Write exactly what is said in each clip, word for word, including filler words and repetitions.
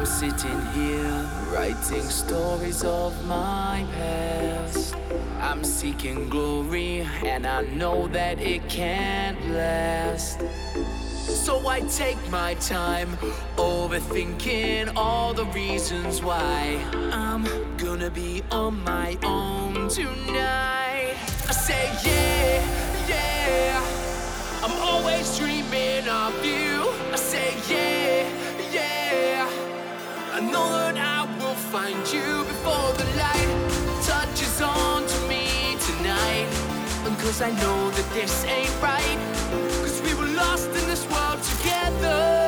sitting here, writing stories of my past. I'm seeking glory, and I know that it can't last. So I take my time, overthinking all the reasons why I'm gonna be on my own tonight. I say yeah, yeah, I'm always dreaming of you. I say yeah, yeah, I know that I will find you before the light touches on to me tonight. And cause I know that this ain't right, cause we were lost in this world together.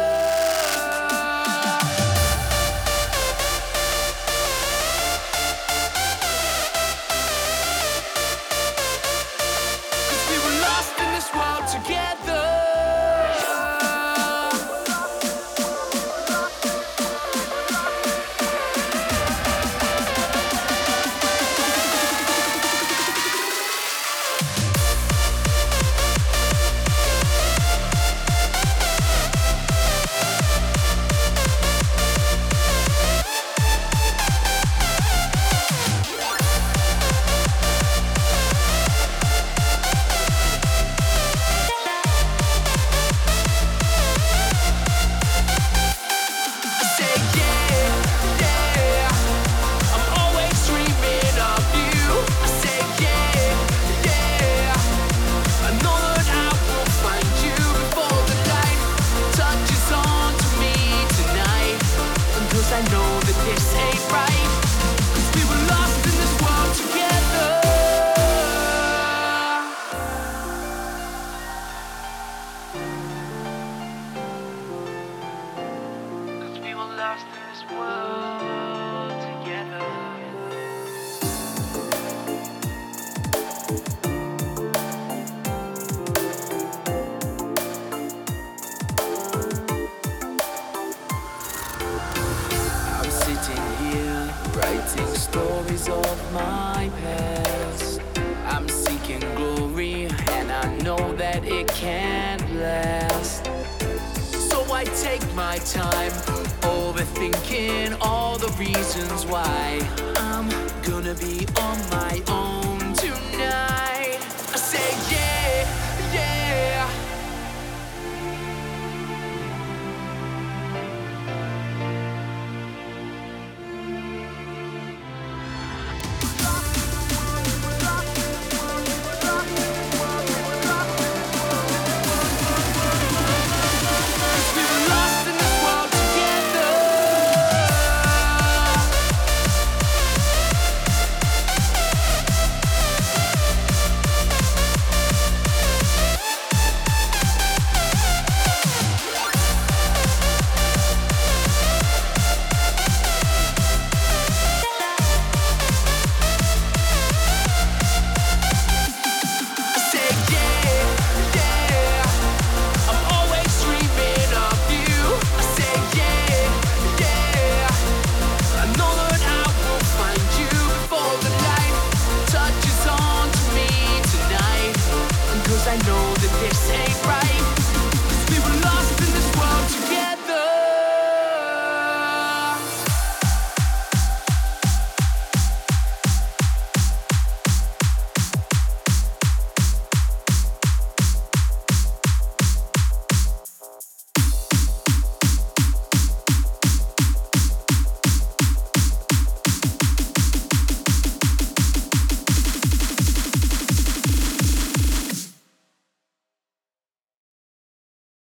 I know that this ain't right, cause we were lost in this world together. Cause we were lost in this world together. Writing stories of my past. I'm seeking glory, and I know that it can't last. So I take my time, overthinking all the reasons why I'm gonna be on my own tonight. I say yeah, yeah,